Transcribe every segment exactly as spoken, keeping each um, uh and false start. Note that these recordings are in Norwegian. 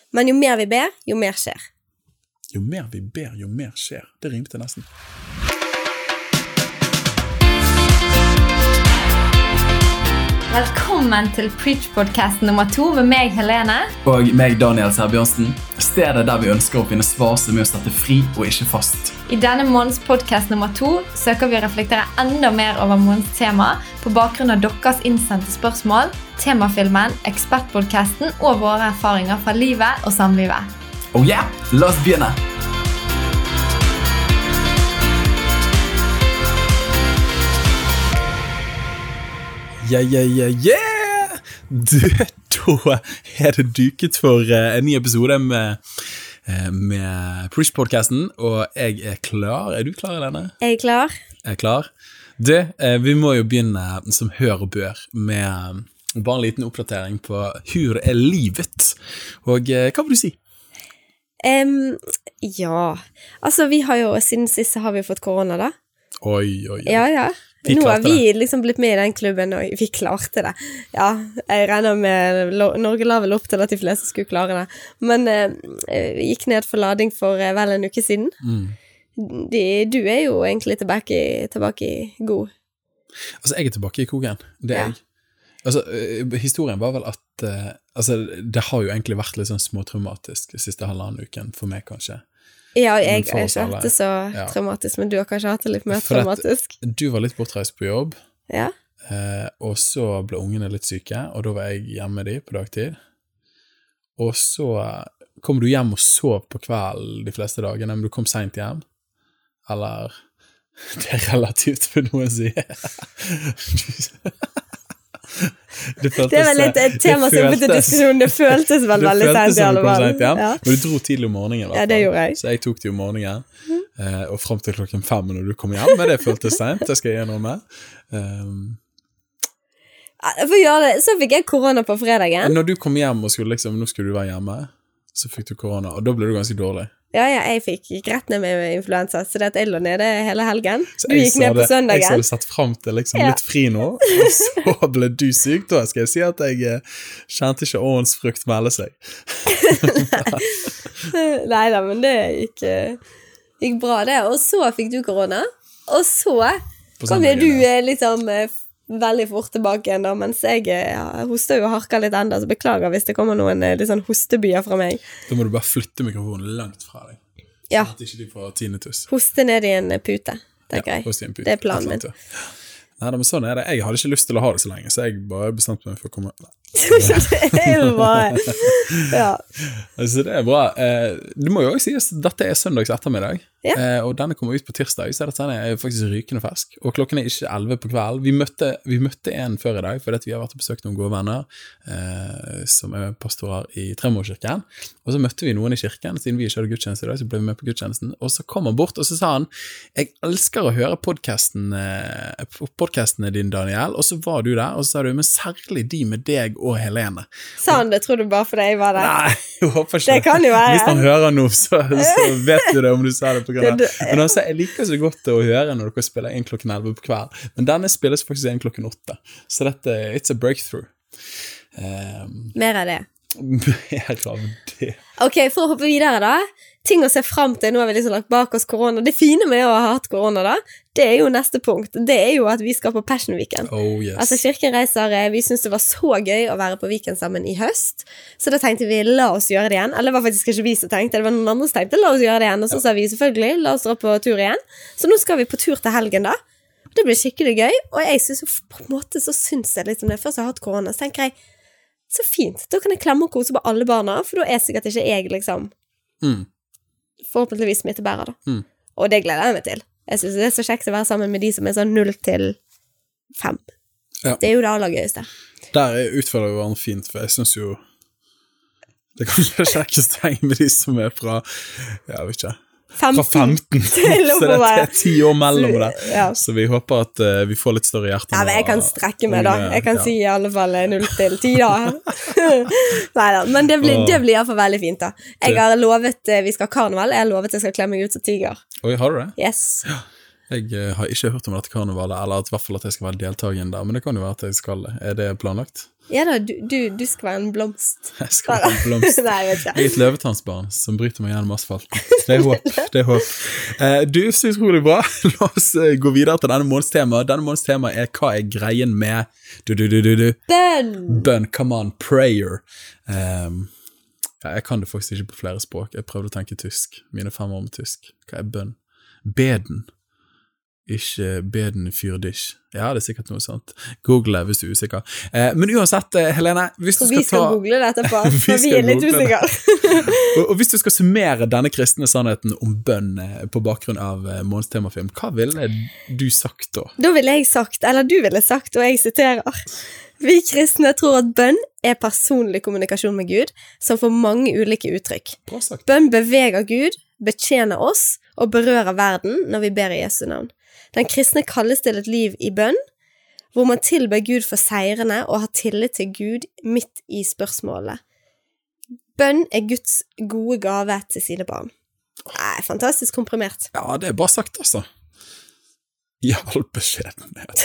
Men jo mer vi ber, jo mer skjer. Jo mer vi ber, jo mer skjer. Det rimte nesten. Velkommen til Preach-podcasten nummer to med meg, Helene. Og meg, Daniel Sæbjørnsen. Stedet der vi ønsker å finne svar som er å sette fri og ikke fast. I denne måneds podcast nummer to søker vi å reflektere enda mer over måneds tema på bakgrunn av deres innsendte spørsmål, temafilmen, ekspertpodcasten og våre erfaringer fra livet og samlivet. Oh yeah, la oss begynne! Ja, ja, ja, ja! Du, da er det duket for uh, en ny episode med, uh, med Preach-podcasten, og jeg er klar. Er du klar, Helene? Jeg er klar. Jeg er klar. Du, uh, vi må jo begynne som hør og bør med uh, bare en liten oppdatering på hur er livet. Og uh, hva vil du si? Um, ja, altså vi har jo, siden sist så har vi fått korona da. Oi, oi, oi. Ja, ja. Vi Nå har vi det. liksom blitt med i den klubben, og vi klarte det. Ja, jeg regner med, Norge la vel opp til at de fleste skulle klare det. Men eh, vi gikk ned for lading for eh, vel en uke siden. Mm. De, du er jo egentlig tilbake, tilbake i god. Altså, jeg er tilbake i kogen. Det er ja. jeg. Altså, historien var vel at, uh, altså, det har jo egentlig vært litt sånn småtraumatisk siste halvannen uken for meg, kanskje. Ja, jeg har ikke hatt det så ja. traumatisk, men du har kanskje hatt det litt mer for traumatisk. Du var litt bortreist på jobb, ja. eh, og så ble ungene litt syke, og da var jeg hjemme med de på dagtid. Og så kom du hjem og sov på kvelden de fleste dagene, men du kom sent hjem. Eller, det er relativt for noen å si. Det, føltes, det er vel litt et tema som ble til diskusjon. Det føltes vel veldig sent i alle fall. Ja. Men du dro tidlig om morgenen. Ja, det gjorde jeg. Så jeg tok det om morgenen, mm. eh, og frem til klokken fem når du kom hjem. Men det føltes sent, det skal jeg gjøre noe med. Um, For å gjøre det, så fikk jeg korona på fredagen. Når du kom hjem og skulle liksom, nå skulle du være hjemme, så fikk du korona, og da ble du ganske dårlig. Ja, ja, jeg fikk gikk rett ned med influensa, så det at jeg lå nede hele helgen. Du gikk ned på søndagen. Jeg så det satt frem til liksom ja. litt fri nå, og så ble du syk. Da skal jeg si at jeg kjente ikke årens frukt melde seg. Neida, men det gikk, gikk bra det. Og så fikk du korona, og så kom jo du liksom veldig fort tilbake igjen da, mens jeg ja, hoster jo og harker litt enda, så beklager hvis det kommer noen litt sånn hostebyer fra meg. Da må du bare flytte mikrofonen langt fra deg, ja. sånn at ikke de får tinnitus. Hoste ned i en pute, tenker ja, jeg. En pute. Det er planen min. Nei, men sånn er det. Jeg hadde ikke lyst til å ha det så lenge, så jeg bare bestemte meg for å komme. Det er jo bra. Ja. Så det er bra. Det må jo også sies, dette er søndags ettermiddag, ja. og denne kommer ut på tirsdag, så dette er faktisk rykende fersk, og klokken er ikke elleve på kveld. Vi møtte, vi møtte en før i dag, fordi vi har vært og besøkt noen gode venner, eh, som er pastorer i Tremorkirken, og så møtte vi noen i kirken, siden vi ikke hadde gudstjeneste i dag, så ble vi med på gudstjenesten, og så kom han bort, og så sa han, jeg elsker å høre podcasten, eh, podcastene din, Daniel, og så var du der, og så sa du, men særlig de med deg og Helene. Sa han det, tror du bare fordi jeg var der? Nei, jeg håper ikke det. Kan jo være. Hvis han hører noe, så, så vet du det om du sa det på grunn av. Men han sa, jeg liker så godt å høre når dere spiller en klokken elleve på kveld, men denne spilles faktisk en klokken åtte, så dette, it's a breakthrough. Um, Mer av det. Mer av det. Ok, for å hoppe videre da, ting å se frem til, nå har vi liksom lagt bak oss korona. Det fine med å ha hatt korona da, det er jo neste punkt. Det er jo at vi skal på Passion Weekend. Oh, yes. Altså kirken reiser, vi synes det var så gøy å være på weekend sammen i høst, så da tenkte vi, la oss gjøre det igjen. Eller det var faktisk ikke vi som tenkte, det var noen andre som tenkte, la oss gjøre det igjen. Og så ja. sa vi selvfølgelig, la oss dra på tur igjen. Så nå skal vi på tur til helgen da. Det blir skikkelig gøy, og jeg synes på en måte så synes jeg litt om det. Først jeg har hatt korona, så tenker jeg, så fint, da kan jeg klemme og kose på alle barna, for da er sikkert ikke jeg liksom mm. forhåpentligvis smittebærer da. Mm. Og det gleder jeg meg til. Jeg synes det er så kjekt å være sammen med de som er sånn null til fem. Ja. Det er jo det aller gøyeste. Der utfører vi hverandre fint, for jeg synes jo det kan være kjekkest å henge med de som er fra, jeg vet ikke, fra femten, så det er ti år mellom det, ja. Så vi håper at uh, vi får litt større hjerte. Ja, men jeg kan strekke meg da, jeg kan ja. si i alle fall null til ti da. Neida, men det blir, det blir i hvert fall veldig fint da. Jeg har lovet, vi skal ha karneval, jeg har lovet at jeg skal klemme meg ut som tiger. Oi, har du det? Yes. Ja. Jeg uh, har ikke hørt om dette karnevalet, eller at, i hvert fall at jeg skal være deltagen der, men det kan jo være at jeg skal. Er det planlagt? Ja da, du, du, du skal være en blomst. Jeg skal være en blomst. Nei, jeg vet ikke. Jeg er et løvetannsbarn som bryter meg gjennom asfalten. Det er håp, det er håp. Eh, du, så utrolig bra. La oss uh, gå videre til denne måneds tema. Denne måneds tema er hva er greien med du, du, du, du, du. Bønn! Bønn, come on, prayer. Um, ja, jeg kan det faktisk ikke på flere språk. Jeg prøvde å tenke tysk. Mine fem år med tysk. Hva er bønn? Beden. Ikke beden fyr dich. Ja, det er sikkert noe sånt. Google det hvis du er usikker. Eh, men uansett, Helene, hvis du Og skal vi skal ta... google dette på, Vi for vi skal er litt google det. usikre. og, og hvis du skal summere denne kristne sannheten om bønn eh, på bakgrunn av eh, Måns temafilm, hva ville du sagt da? Da ville jeg sagt, eller du ville sagt, og jeg siterer, vi kristne tror at bønn er personlig kommunikasjon med Gud, som får mange ulike uttrykk. Bra sagt. Bønn beveger Gud, betjener oss og berører verden når vi ber i Jesu navn. Den kristne kalles til et liv i bønn, hvor man tilber Gud for seirene og har tillit til Gud midt i spørsmålet. Bønn er Guds gode gave til sine barn. Nei, fantastisk komprimert. Ja, det er bare sagt, altså. I all beskjedenhet.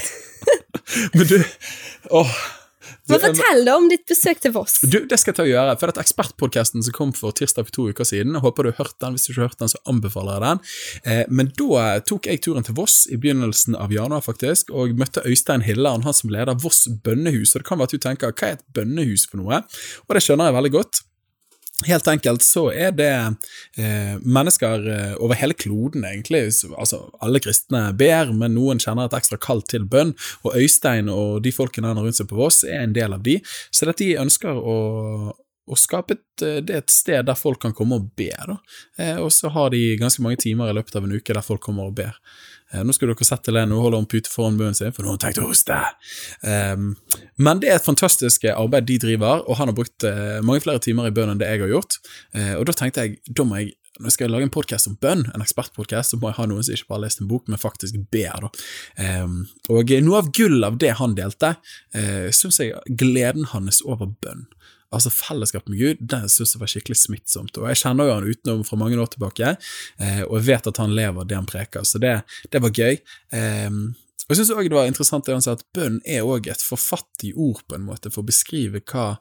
Men du, åh... Men fortell da om ditt besøk til Voss. Du, det skal jeg ta å gjøre, for at ekspertpodcasten som kom for tirsdag for to uker siden, jeg håper du har hørt den, hvis du ikke har hørt den, så anbefaler jeg den. Eh, men da tok jeg turen til Voss i begynnelsen av januar faktisk, og møtte Øystein Hilland, han som leder Voss bønnehus, og det kan være at du tenker, hva er et bønnehus for noe? Og det skjønner jeg veldig godt. Helt enkelt så er det eh, mennesker eh, over hele kloden egentlig, altså alle kristne ber, men noen kjenner et ekstra kall til bønn, og Øystein og de folkene han har rundt seg på Voss er en del av de, så dette de ønsker å, å skape et, det er et sted der folk kan komme og be, da. Eh, og så har de ganske mange timer i løpet av en uke der folk kommer og ber. Nå skulle dere sett til det, nå holder hun pute foran bønnen sin, for nå har hun tenkt å hoste. Um, men det er et fantastisk arbeid de driver, og han har brukt uh, mange flere timer i bønnen enn det jeg har gjort. Uh, og da tenkte jeg, da må jeg, når jeg skal lage en podcast om bønn, en ekspertpodcast, så må jeg ha noen som ikke bare har lest en bok, men faktisk ber. Da. Um, og noe av gull av det han delte, uh, synes jeg gleden hans over bønn. Altså fellesskap med Gud, det synes jeg var skikkelig smittsomt, og jeg kjenner jo han utenom fra mange år tilbake, eh, og jeg vet at han lever det han preker, så det, det var gøy. Eh, og jeg synes også det var interessant det han sa, at bønn er også et forfattig ord på en måte, for å beskrive hva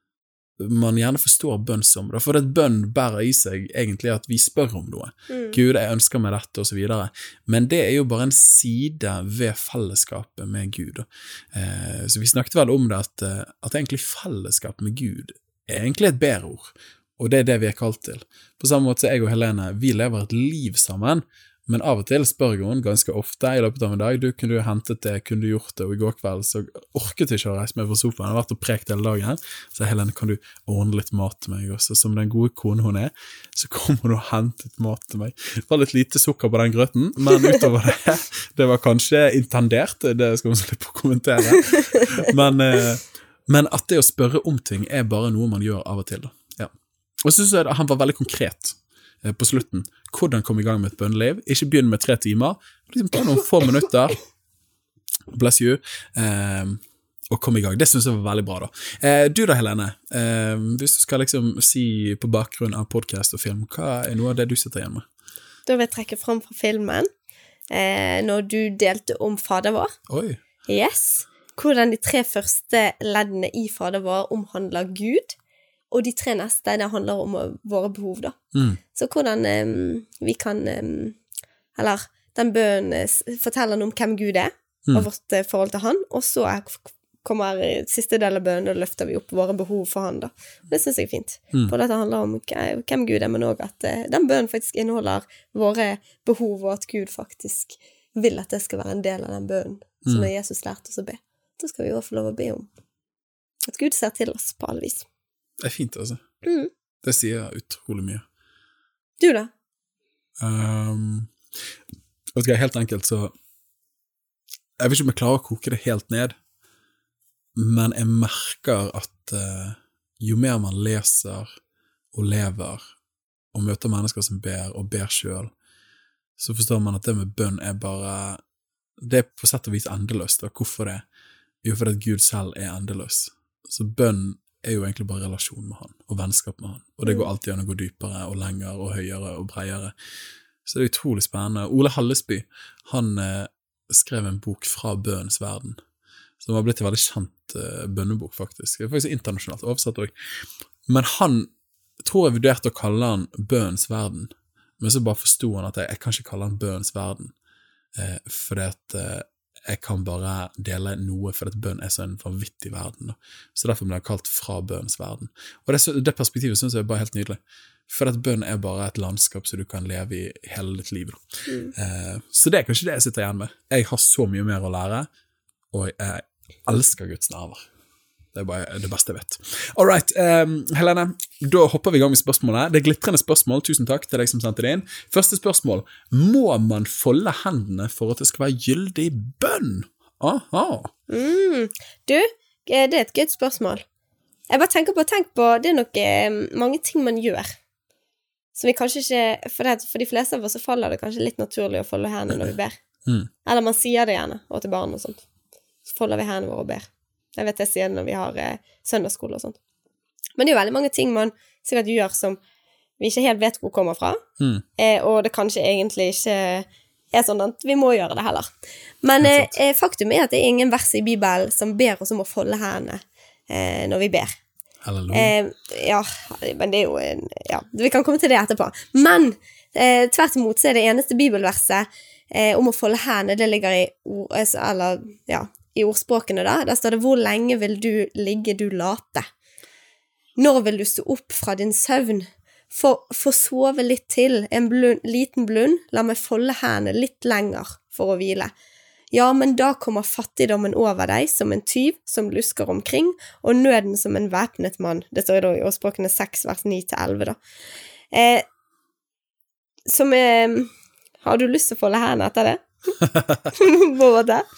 man gjerne forstår bønn som, for det bønn bærer i seg egentlig at vi spør om noe. Mm. Gud, jeg ønsker meg dette, og så videre. Men det er jo bare en side ved fellesskapet med Gud. Eh, så vi snakket vel om det, at, at egentlig fellesskap med Gud er egentlig et bedre ord, og det er det vi er kalt til. På samme måte som jeg og Helene, vi lever et liv sammen, men av og til spør hun ganske ofte i løpet av en dag, du, kunne du hentet det, kunne du gjort det, og i går kveld så orket jeg ikke å reise meg fra sofaen, jeg har vært og prekt hele dagen, så Helene, kan du ordne litt mat til meg også, som den gode kone hun er, så kommer hun og hentet mat til meg. Det var litt lite sukker på den grøten, men utover det, det var kanskje intendert, det skal hun slippe å kommentere, men, men at det å spørre om ting er bare noe man gjør av og til. Da. Ja. Og så synes jeg han var veldig konkret på slutten, hvordan komme i gang med et bønneliv, ikke begynne med tre timer, liksom ta noen få minutter, bless you, eh, og komme i gang. Det synes jeg var veldig bra da. Eh, du da, Helene, eh, hvis du skal liksom si på bakgrunn av podcast og film, hva er noe av det du sitter igjen med? Da vil jeg trekke frem fra filmen, eh, når du delte om Fader vår. Oi. Yes. Hvordan de tre første leddene i Fader vår omhandler Gud, og de tre neste, det handler om våre behov da. Mm. Så hvordan um, vi kan, um, eller den bønnen forteller noe om hvem Gud er, mm. og vårt uh, forhold til han, og så kommer siste del av bønnen, og løfter vi opp våre behov for han da. Det synes jeg er fint. Mm. For dette handler om hvem Gud er, men også at uh, den bønnen faktisk inneholder våre behov, og at Gud faktisk vil at det skal være en del av den bønnen, mm. som Jesus lærte oss å be. Da skal vi jo få lov å be om at Gud ser til oss på alle vis. Det er fint, altså. Mm. Det sier utrolig mye. Du da? Um, vet du hva, helt enkelt så jeg vet ikke om jeg klarer å koke det helt ned, men jeg merker at uh, jo mer man leser og lever og møter mennesker som ber og ber selv, så forstår man at det med bønn er bare det er på sett og vis endeløst. Og hvorfor det? Jo, fordi at Gud selv er endeløs. Så bønn er jo egentlig bare relasjon med han, og vennskap med han. Og det går alltid an å gå dypere, og lenger, og høyere, og bredere. Så det er utrolig spennende. Ole Hallesby, han eh, skrev en bok fra bønnens verden. som har blitt en veldig kjent uh, bønnebok, faktisk. Det er faktisk internasjonalt oversatt også. Men han, tror jeg vurderte å kalle han Bønns verden, men så bare forstod han at jeg, jeg kan ikke kalle han Bønns verden, uh, fordi at uh, jeg kan bare dele noe, for at bønn er så en vanvittig verden. Da. Så derfor ble jeg kalt fra bønns verden. Og det, det perspektivet synes jeg er bare helt nydelig. For at bønn er bare et landskap som du kan leve i hele ditt liv. Da. Mm. Eh, så det er kanskje det jeg sitter igjen med. Jeg har så mye mer å lære, og jeg elsker Guds nærvær. Det er bare det beste jeg vet. Alright, um, Helene, da hopper vi i gang med spørsmålet. Det er glittrende spørsmål, tusen takk til deg som sendte det inn. Første spørsmål, må man folde hendene for at det skal være gyldig bønn? Aha. Mm, du, det er et godt spørsmål. Jeg bare tenker på, tenk på, det er nok eh, mange ting man gjør, som vi kanskje ikke, for, det, for de fleste av oss så faller det kanskje litt naturlig å folde hendene når vi ber. Mm. Eller man sier det gjerne, og til barn og sånt. Så folder vi hendene våre og ber. Jeg vet det sier når vi har eh, søndagsskole og sånt. Men det er jo veldig mange ting man sikkert gjør som vi ikke helt vet hvor kommer fra, mm. eh, og det kanskje egentlig ikke er sånn at vi må gjøre det heller. Men eh, faktum er at det er ingen vers i Bibelen som ber oss om å folde hendene eh, når vi ber. Halleluja. Eh, ja, men det er jo en, ja, vi kan komme til det etterpå. Men eh, tvert imot så er det eneste bibelverset eh, om å folde hendene, det ligger i ord, eller, ja, i ordspråkene da, der står det, hvor lenge vil du ligge du late? Når vil du stå opp fra din søvn? For, for sove litt til, en blund, liten blund, la meg folde hendene litt lenger for å hvile. Ja, men da kommer fattigdommen over deg som en tyv som lusker omkring, og nøden som en væpnet mann. Det står da i ordspråkene seks, vers ni til elleve da. Eh, som eh, har du lyst til å folde hendene etter det? Hvor var det?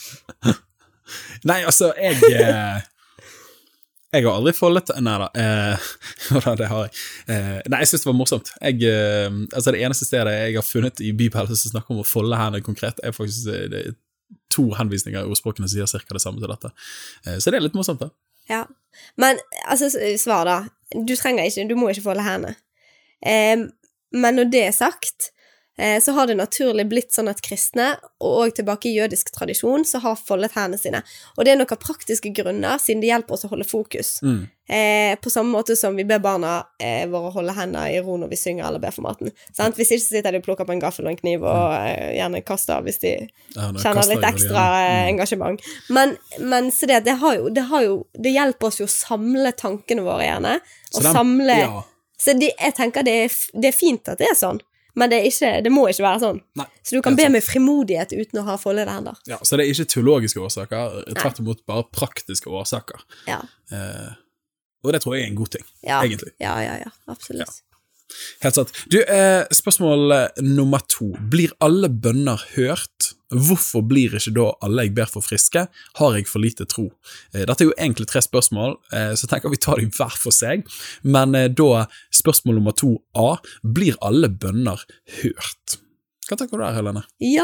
Nei, altså, jeg eh, jeg har aldri foldet nei da, eh, det har jeg eh, nei, jeg synes det var morsomt jeg, eh, altså det eneste stedet jeg har funnet i Bibelen som snakker om å folde hendene konkret er faktisk det er to henvisninger i ordspråkene som sier cirka det samme til dette, eh, så det er litt morsomt da. Ja, men altså svar da, du trenger ikke, du må ikke folde hendene, eh, men når det er sagt så har det naturlig blitt sånn at kristne, og også tilbake i jødisk tradisjon, så har foldet hendene sine. Og det er noen praktiske grunner, siden det hjelper oss å holde fokus. Mm. Eh, på samme måte som vi ber barna eh, våre holde hendene i ro når vi synger eller ber for maten. Sant? Hvis ikke så sitter de og plukker på en gaffel og en kniv, og eh, gjerne kaster hvis de ja, kjenner litt ekstra eh, engasjement. Men, men så det, det, har jo, det har jo, det hjelper oss jo å samle tankene våre gjerne, og den, samle, ja. Så de, jeg tenker det er, det er fint at det er sånn. Men det, er ikke, det må ikke være sånn. Nei, så du kan be med frimodighet uten å ha foldede hender. Ja, så det er ikke teologiske årsaker, tvert imot bare praktiske årsaker. Ja. Eh, og det tror jeg er en god ting, ja. egentlig. Ja, ja, ja, absolutt. Ja. Helt sant. Du, eh, spørsmål nummer to. Blir alle bønner hørt? Hvorfor blir ikke da alle jeg ber for friske? Har jeg for lite tro? Eh, dette er jo egentlig tre spørsmål, eh, så tenker vi tar dem hver for seg. Men eh, da, spørsmål nummer to A. Blir alle bønner hørt? Hva tenker du der, Helene? Ja,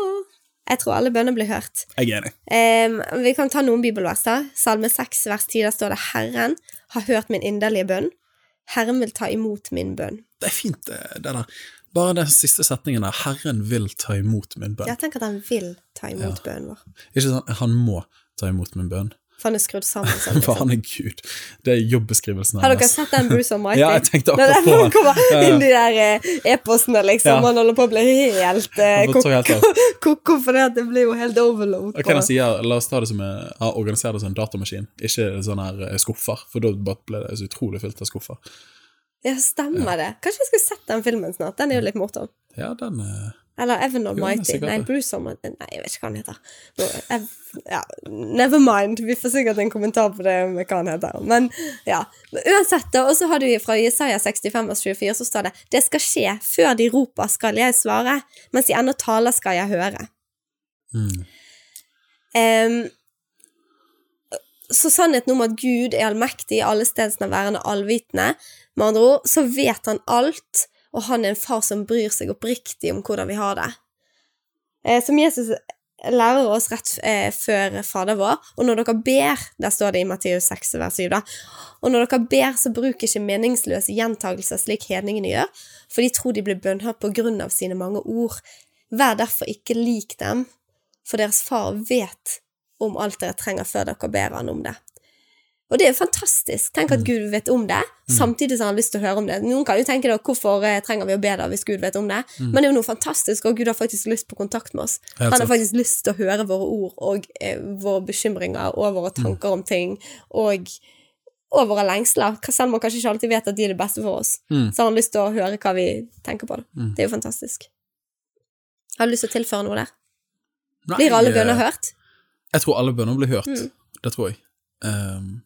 jeg tror alle bønner blir hørt. Jeg er enig. Eh, vi kan ta noen bibelverser. Salme seks, vers ti, der står det, Herren har hørt min inderlige bønn. Herren vil ta imot min bønn. Det er fint, det der. Bare den siste setningen der, Herren vil ta imot min bønn. Jeg tenker at han vil ta imot ja. bønnen vår. Ikke sånn, han må ta imot min bønn. For han er skrudd sammen sånn. For han er Gud. Det er jobbeskrivelsen. Har dere sett den Bruce Almighty? Ja, jeg tenkte akkurat på han. Kommer inn de der e-postene, liksom. Ja. Man holder på å bli helt koko, for det, det blir jo helt overload. Hva kan jeg si her? La oss ta det som en, organisere det som en datamaskin. Ikke sånn her skuffer, for da ble det så utrolig fylt av skuffer. Ja, stemmer ja. det. Kanskje vi skulle sett den filmen snart. Den er jo litt morsom. Ja, den er... Eller Evan Almighty. Nei, Bruce Almighty. Nei, jeg vet ikke hva han heter. Ja, never mind. Vi får sikkert en kommentar på det med hva han heter. Men ja, uansett da. Og så har du fra Jesaja sekstifem vers tjuefire, så står det, det skal skje, før de roper skal jeg svare, mens de enda taler skal jeg høre. Mm. Um, så sannheten om at Gud er allmektig, alle stedsnærværende, allvitende, med andre ord, så vet han alt, og han er en far som bryr seg oppriktig om hvordan vi har det. Eh, som Jesus lærer oss rett eh, før Fader vår, og når dere ber, der står det i Matteus seks, vers syv da, og når dere ber, så bruk ikke meningsløse gjentagelser slik hedningene gjør, for de tror de blir bønnhørt på grunn av sine mange ord. Vær derfor ikke lik dem, for deres far vet om alt dere trenger før dere ber han om det. Og det er jo fantastisk. Tenk at Gud vet om det, samtidig som han har lyst til å høre om det. Noen kan jo tenke da, hvorfor trenger vi å be da hvis Gud vet om det? Mm. Men det er jo noe fantastisk, og Gud har faktisk lyst på kontakt med oss. Helt han har faktisk lyst til å høre våre ord, og eh, våre bekymringer, og våre tanker om ting, og, og våre lengsler. Selv om man kanskje ikke alltid vet at de er det beste for oss. Mm. Så har han lyst til å høre hva vi tenker på det. Mm. Det er jo fantastisk. Har du lyst til å tilføre noe der? Nei, blir alle bønner hørt? Jeg tror alle bønner blir hørt. Mm. Det tror jeg. Um,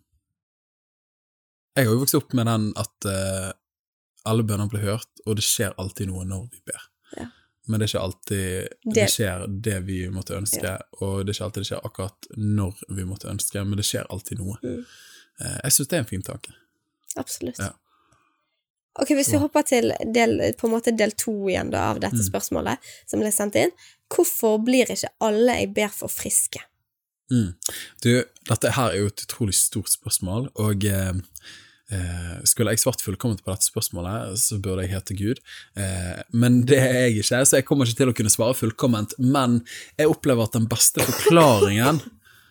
jeg har jo vokst opp med den at uh, alle bønner blir hørt, og det skjer alltid noe når vi ber. Ja. Men det er ikke alltid det, det skjer det vi måtte ønske, ja. Og det er ikke alltid det skjer akkurat når vi måtte ønske, men det skjer alltid noe. Mm. Uh, jeg synes det er en fin tanke. Absolutt. Ja. Ok, hvis vi hopper til del, på en måte del to igjen da, av dette mm. spørsmålet som ble sendt inn. Hvorfor blir ikke alle jeg ber for friske? Mm. Du, dette her er jo et utrolig stort spørsmål, og eh, skulle jeg svart fullkomment på dette spørsmålet, så burde jeg hete Gud. Eh, men det er jeg ikke, så jeg kommer ikke til å kunne svare fullkomment, men jeg opplever at den beste forklaringen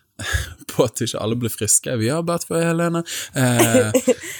på at ikke alle blir friske, vi har bedt for Helene, eh,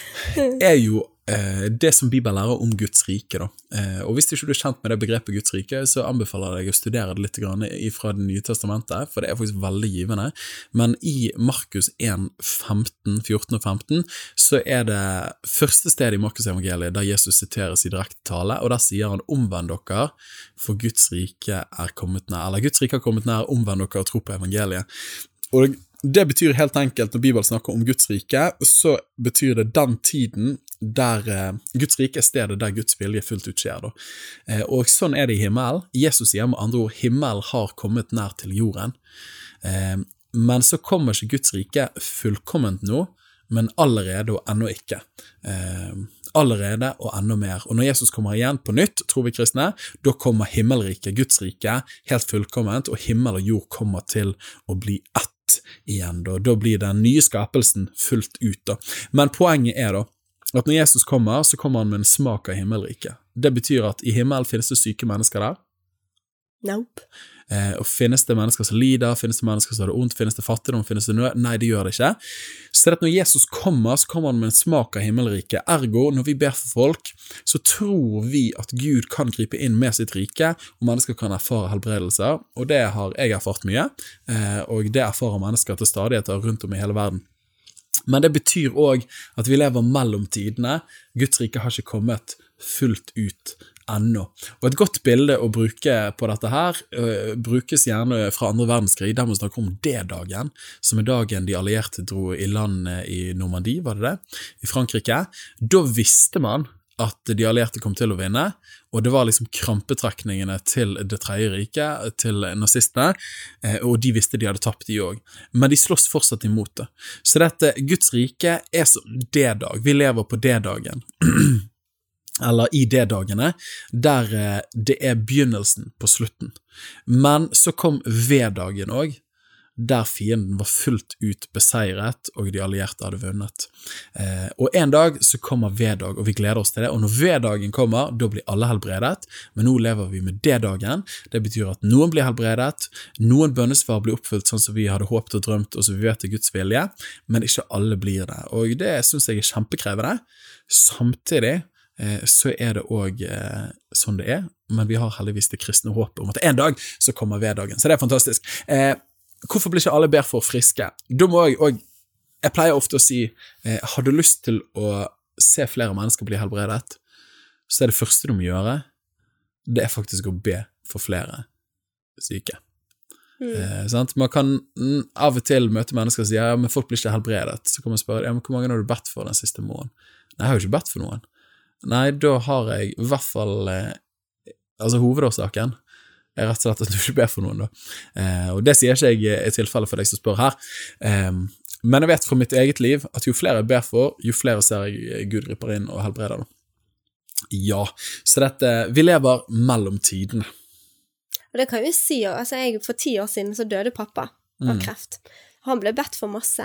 er jo eh, det som Bibelen lærer om Guds rike da. Eh, og hvis ikke du er kjent med det begrepet Guds rike, så anbefaler jeg å studere det litt grann fra det nye testamentet, for det er faktisk veldig givende. Men i Markus én, femten, fjorten og femten, så er det første sted i Markus evangeliet der Jesus siteres i direkte tale, og der sier han, omvend dere, for Guds rike er kommet nær, eller Guds rike er kommet nær, omvend dere og tro på evangeliet. Og det betyr helt enkelt, når Bibelen snakker om Guds rike, så betyr det den tiden der eh, Guds rike er stedet der Guds vilje fullt ut skjer. Da. Eh, og sånn er det i himmelen. Jesus sier med andre ord, himmelen har kommet nær til jorden. Eh, men så kommer ikke Guds rike fullkomment nå, men allerede og ennå ikke. Eh, allerede og enda mer. Og når Jesus kommer igjen på nytt, tror vi kristne, da kommer himmelriket, Guds rike, helt fullkomment, og himmel og jord kommer til å bli ett igjen. Da, da blir den nye skapelsen fullt ut. Da. Men poenget er da, at når Jesus kommer, så kommer han med en smak av himmelriket. Det betyr at i himmelen finnes det syke mennesker der. Nope. Eh, og finnes det mennesker som lider, finnes det mennesker som har det ondt, finnes det fattigdom, finnes det nød? Nei, det gjør det ikke. Så det at når Jesus kommer, så kommer han med en smak av himmelriket. Ergo, når vi ber for folk, så tror vi at Gud kan gripe inn med sitt rike, og mennesker kan erfare helbredelser, og det har jeg erfart mye, eh, og det erfarer mennesker til stadigheter rundt om i hele verden. Men det betyr også at vi lever mellom tidene. Guds rike har ikke kommet fullt ut ennå. Og et godt bilde å bruke på dette her uh, brukes gjerne fra andre verdenskrig, der man snakker om D-dagen, som er dagen de allierte dro i land i Normandie, var det det? I Frankrike. Da visste man at de allierte kom til å vinne, og det var liksom krampetrekningene til det tredje riket, til nazistene, og de visste de hadde tapt de også. Men de slåss fortsatt imot det. Så dette Guds rike er som D-dag. Vi lever på D-dagen. Eller i D-dagene, der det er begynnelsen på slutten. Men så kom V-dagen også, der fienden var fullt ut beseiret, og de allierte hadde vunnet. Eh, og en dag så kommer V-dag, og vi gleder oss til det, og når V-dagen kommer, da blir alle helbredet, men nå lever vi med D-dagen. Det betyr at noen blir helbredet, noen bønnesvar blir oppfylt sånn som vi hadde håpet og drømt, og så vi vet det Guds vilje, men ikke alle blir det. Og det synes jeg er kjempekrevende. Samtidig så er det også eh, sånn det er, men vi har heldigvis det kristne håpet om at en dag så kommer V-dagen, så det er fantastisk. Eh, hvorfor blir ikke alle ber for friske? Da må jeg, og jeg pleier ofte å si, eh, har du lyst til å se flere mennesker bli helbredet, så er det første du må gjøre, det er faktisk å be for flere syke. Mm. Eh, sant? Man kan mm, av og til møte mennesker og si, ja, men folk blir ikke helbredet, så kan man spørre, ja, men hvor mange har du bedt for den siste måneden? Nei, jeg har jo ikke bedt for noen. Nei, da har jeg i hvert fall, eh, altså hovedårsaken er rett og slett at du ikke ber for noen da. Eh, og det sier ikke jeg i tilfelle for deg som spør her. Eh, men jeg vet fra mitt eget liv at jo flere jeg ber for, jo flere ser jeg Gud griper inn og helbreder da. Ja, så dette, vi lever mellom tidene. Og det kan jeg jo si, altså jeg, for ti år siden så døde pappa av kreft. Han ble bedt for masse.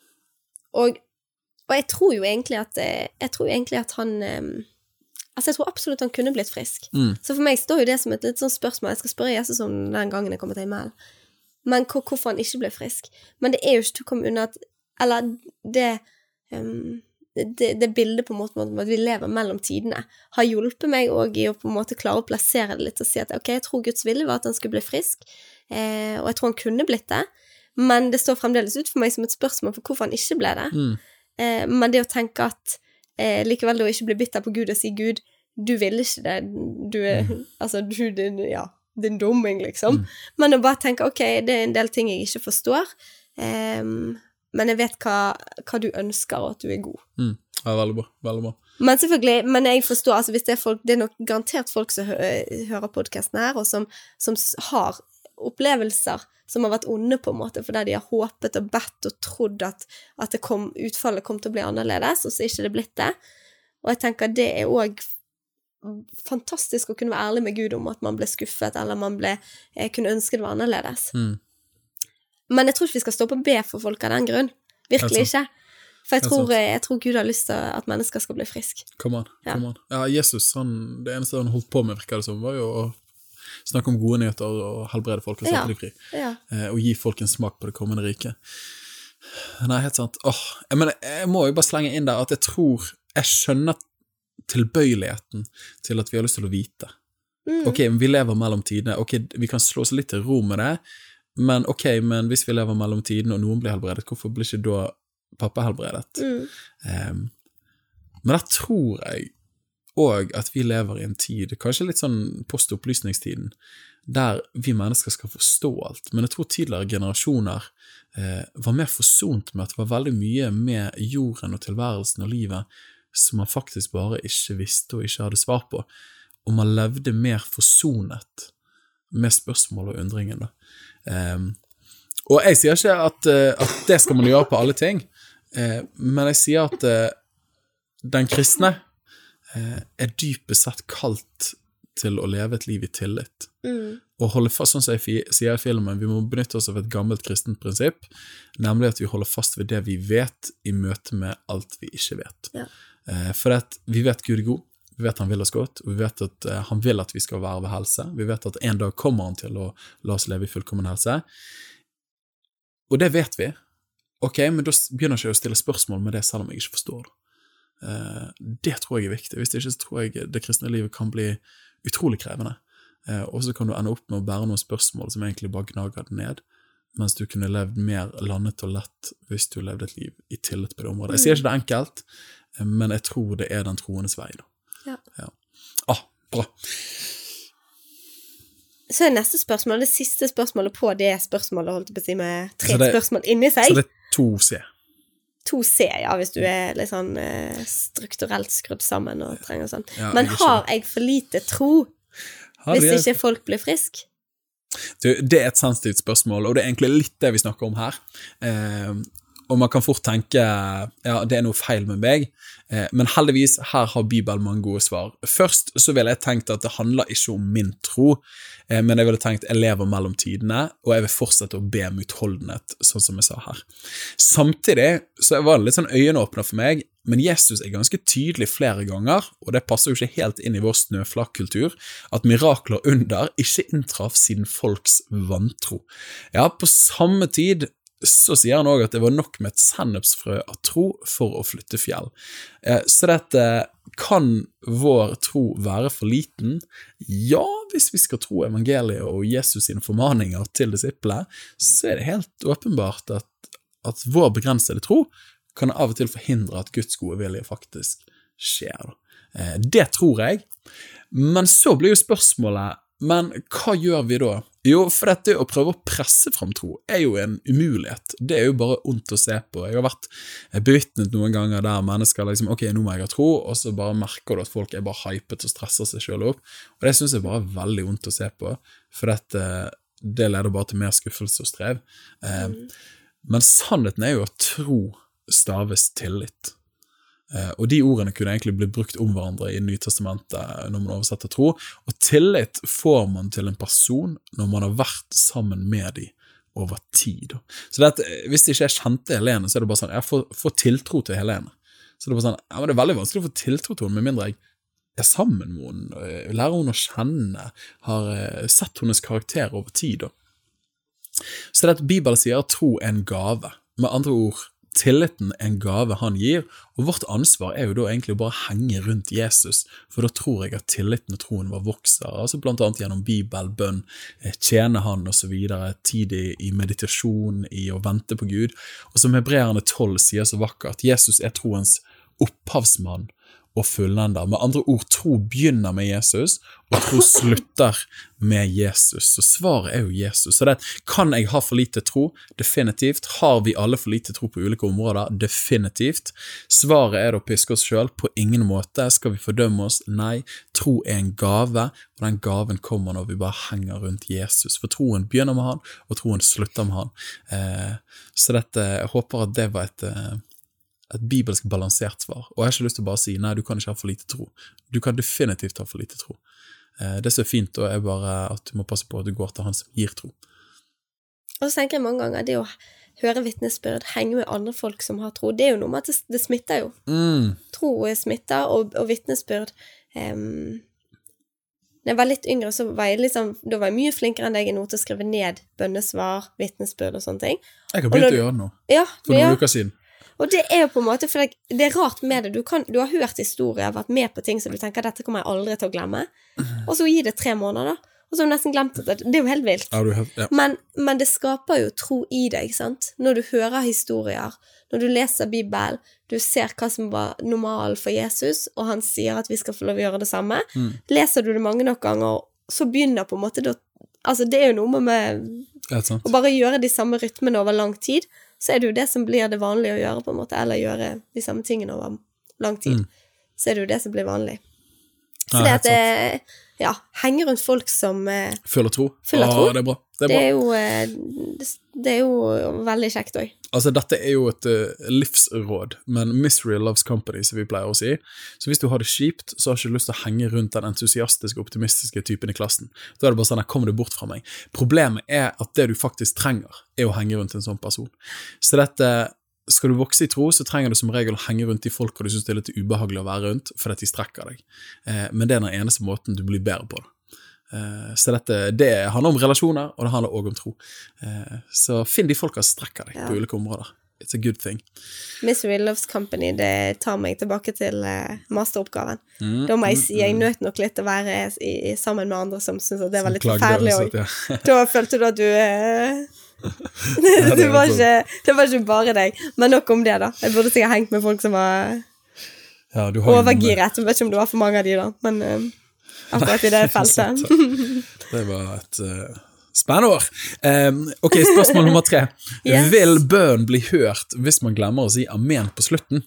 Og Og jeg tror jo egentlig at, jeg tror jo egentlig at han, altså jeg tror absolutt han kunne blitt frisk. Mm. Så for meg står jo det som et litt sånn spørsmål, jeg skal spørre Jesus om den gangen jeg kommer til himmelen. men hvor, hvorfor han ikke ble frisk. Men det er jo ikke til å komme unna at, eller det, um, det, det bildet på en måte om at vi lever mellom tidene, har hjulpet meg også i å på en måte klare å plassere det litt og si at, ok, jeg tror Guds vilje var at han skulle bli frisk, eh, og jeg tror han kunne blitt det, men det står fremdeles ut for meg som et spørsmål for hvorfor han ikke ble det. Mm. Eh, men det å tenke at eh, likevel da ikke bli bitter på Gud og si, Gud, du vil ikke det, du er, mm. altså, du, din, ja, din dumming, liksom. Mm. Men å bare tenke, ok, det er en del ting jeg ikke forstår, um, men jeg vet hva, hva du ønsker, og at du er god. Mm. Ja, veldig bra, veldig bra. Men selvfølgelig, men jeg forstår, altså hvis det er folk, det er nok garantert folk som hø hører podcasten her, og som, som har opplevelser som har vært onde på en måte, fordi de har håpet og bedt og trodd at, at det kom, utfallet kom til å bli annerledes, og så er ikke det blitt det. Og jeg tenker det er også fantastisk å kunne være ærlig med Gud om at man ble skuffet, eller man ble, eh, kunne ønske det var annerledes. Mm. Men jeg tror ikke vi skal stå på B for folk av den grunn. Virkelig ikke. For jeg tror, jeg tror Gud har lyst til at mennesker skal bli frisk. Kom an, kom an. Ja, Jesus, han, det eneste han holdt på med, virker det som, var jo å snakke om gode nyheter og helbrede folk og sette ja. dem fri. Ja. Eh, og gi folk en smak på det kommende riket. Nei, helt sant. Åh, jeg, mener, jeg må jo bare slenge inn der at jeg tror, jeg skjønner tilbøyeligheten til at vi har lyst til å vite. Mm. Ok, men vi lever mellom tidene. Ok, vi kan slå oss litt til ro med det, men ok, men hvis vi lever mellom tidene og noen blir helbredet, hvorfor blir ikke da pappa helbredet? Mm. Um, men da tror jeg også at vi lever i en tid, kanskje litt sånn postopplysningstiden, der vi mennesker skal forstå alt, men jeg tror tidligere generasjoner eh, var mer forsont med at det var veldig mye med jorden og tilværelsen og livet som man faktisk bare ikke visste og ikke hadde svar på, og man levde mer forsonet med spørsmål og undringen da. Um, og jeg sier ikke at, uh, at det skal man gjøre på alle ting, uh, men jeg sier at uh, den kristne uh, er dypest sett kalt til å leve et liv i tillit. Mm. Og holde fast, sånn som jeg sier i filmen, vi må benytte oss av et gammelt kristent prinsipp, nemlig at vi holder fast ved det vi vet i møte med alt vi ikke vet. Ja. For at vi vet Gud er god, vi vet han vil oss godt, og vi vet at uh, han vil at vi skal være ved helse, vi vet at en dag kommer han til å la oss leve i fullkommen helse, og det vet vi. Ok, men da begynner jeg ikke å stille spørsmål med det selv om jeg ikke forstår det. Uh, det tror jeg er viktig. Hvis det ikke, så tror jeg det kristne livet kan bli utrolig krevende, uh, og så kan du ende opp med å bære noen spørsmål som egentlig bare gnager det ned, mens du kunne levd mer landet og lett hvis du levde et liv i tillit på det området. Jeg sier ikke det er enkelt, men jeg tror det er den troendes vei da. Ja. Ja. Ah, bra. Så er neste spørsmål, det siste spørsmålet på det spørsmålet, holdt jeg på å si, med tre det, spørsmål inni seg. Så det er to C. To C, ja, hvis du er litt sånn uh, strukturelt skrudd sammen og trenger sånn. Ja, men jeg har jeg for lite tro hvis jeg... ikke folk blir frisk? Du, det er et sensitivt spørsmål, og det er egentlig litt det vi snakker om her. Eh, og man kan fort tenke, ja, det er noe feil med meg, eh, men heldigvis, her har Bibelen mange gode svar. Først så vil jeg tenke at det handler ikke om min tro, eh, men jeg ville tenkt, jeg lever mellom tidene, og jeg vil fortsette å be om utholdenhet, sånn som jeg sa her. Samtidig så var det litt sånn øyenåpner for meg, men Jesus er ganske tydelig flere ganger, og det passer jo ikke helt inn i vår snøflakkultur, at mirakler under ikke inntraff siden folks vantro. Ja, på samme tid så sier han også at det var nok med et sennepsfrø av tro for å flytte fjell. Så dette kan vår tro være for liten? Ja, hvis vi skal tro evangeliet og Jesus sine formaninger til disiplene, så er det helt åpenbart at, at vår begrensede tro kan av og til forhindre at Guds gode vilje faktisk skjer. Det tror jeg. Men så blir jo spørsmålet, men hva gjør vi da? Jo, for dette å prøve å presse frem tro er jo en umulighet. Det er jo bare ondt å se på. Jeg har vært bevitnet noen ganger der mennesker liksom, ok, nå må jeg ha tro, og så bare merker du at folk er bare hypet og stresser seg selv opp. Og det synes jeg bare er veldig ondt å se på, for dette, det leder bare til mer skuffelse og strev. Mm. Men sannheten er jo at tro staves tillit. Og de ordene kunne egentlig blitt brukt om hverandre i Nytestamentet når man oversetter tro, og tillit får man til en person når man har vært sammen med dem over tid. Så det at, hvis det ikke er kjente Helene, så er det bare sånn, jeg får, får tiltro til Helene. Så det er bare sånn, ja, men det er veldig vanskelig å få tiltro til henne, med mindre jeg er sammen med henne, lærer henne å kjenne, har sett hennes karakter over tid. Så det at Bibelen sier at tro er en gave. Med andre ord, tilliten er en gave han gir, og vårt ansvar er jo da egentlig bare å henge rundt Jesus, for da tror jeg at tilliten og troen vår vokser, altså blant annet gjennom Bibel, bønn, tjene han og så videre, tid i meditasjon, i å vente på Gud. Og som Hebreerne tolv sier så vakkert, Jesus er troens opphavsmann og fullender. Med andre ord, tro begynner med Jesus, og tro slutter med Jesus. Så svaret er jo Jesus. Så det kan jeg ha for lite tro? Definitivt. Har vi alle for lite tro på ulike områder? Definitivt. Svaret er da å piske oss selv. På ingen måte. Skal vi fordømme oss? Nei. Tro er en gave, og den gaven kommer når vi bare henger rundt Jesus. For troen begynner med han, og troen slutter med han. Eh, så dette, jeg håper at det var et... Eh, et bibelsk balansert svar. Og jeg har ikke lyst til å bare si, nei, du kan ikke ha for lite tro. Du kan definitivt ha for lite tro. Det som er fint, og er bare at du må passe på at du går til han som gir tro. Og så tenker jeg mange ganger, det å høre vittnesbyrd, henge med andre folk som har tro, det er jo noe med at det, det smitter jo. Mm. Tro smitter, og, og vittnesbyrd. Um, når jeg var litt yngre, så var jeg liksom, da var jeg mye flinkere enn deg nå til å skrive ned bønnesvar, vittnesbyrd og sånne ting. Jeg har begynt når, å gjøre det nå, ja, for noen ja. uker siden. Og det er jo på en måte, for det, det er rart med det, du, kan, du har hørt historier, vært med på ting som du tenker, dette kommer jeg aldri til å glemme, og så gir det tre måneder da, og så har du nesten glemt det, det er jo helt vilt. Ja, du har, ja. men, men det skaper jo tro i deg, sant? Når du hører historier, når du leser Bibel, du ser hva som var normal for Jesus, og han sier at vi skal få lov å gjøre det samme, mm. leser du det mange nok ganger, så begynner på en måte, da, altså det er jo noe med, med å bare gjøre de samme rytmene over lang tid, så er det jo det som blir det vanlige å gjøre på en måte, eller gjøre de samme tingene over lang tid. Mm. Så er det jo det som blir vanlig. Så ja, det at, ja, henger rundt folk som føler tro. Føler tro. Ah, det er bra. Det er, det bra. er, jo, det, det er jo veldig kjekt også. Altså, dette er jo et uh, livsråd, men misery loves company, som vi pleier å si. Så hvis du har det kjipt, så har du ikke lyst til å henge rundt den entusiastiske, optimistiske typen i klassen. Da er det bare sånn, kommer du bort fra meg. Problemet er at det du faktisk trenger, er å henge rundt en sånn person. Så dette, skal du vokse i tro, så trenger du som regel å henge rundt de folk, og du synes det er litt ubehagelig å være rundt, for at de strekker deg. Eh, men det er den eneste måten du blir bedre på det. Så dette, det handler om relasjoner, og det handler også om tro. Så finn de folk som strekker deg ja. På ulike områder. It's a good thing. Misery Loves Company, det tar meg tilbake til masteroppgaven. Mm, da må jeg si, jeg nøt nok litt å være i, i, sammen med andre som synes at det var litt forferdelig også. Ja. Da følte du at du... det, var ikke, det var ikke bare deg. Men nok om det da. Jeg burde sikkert hengt med folk som var ja, overgiret. Jeg vet ikke om det var for mange av de da, men... Um, akkurat i det feltet. Det var et uh, spennende år. Um, ok, spørsmål nummer tre. Yes. Vil bønn bli hørt hvis man glemmer å si amen på slutten?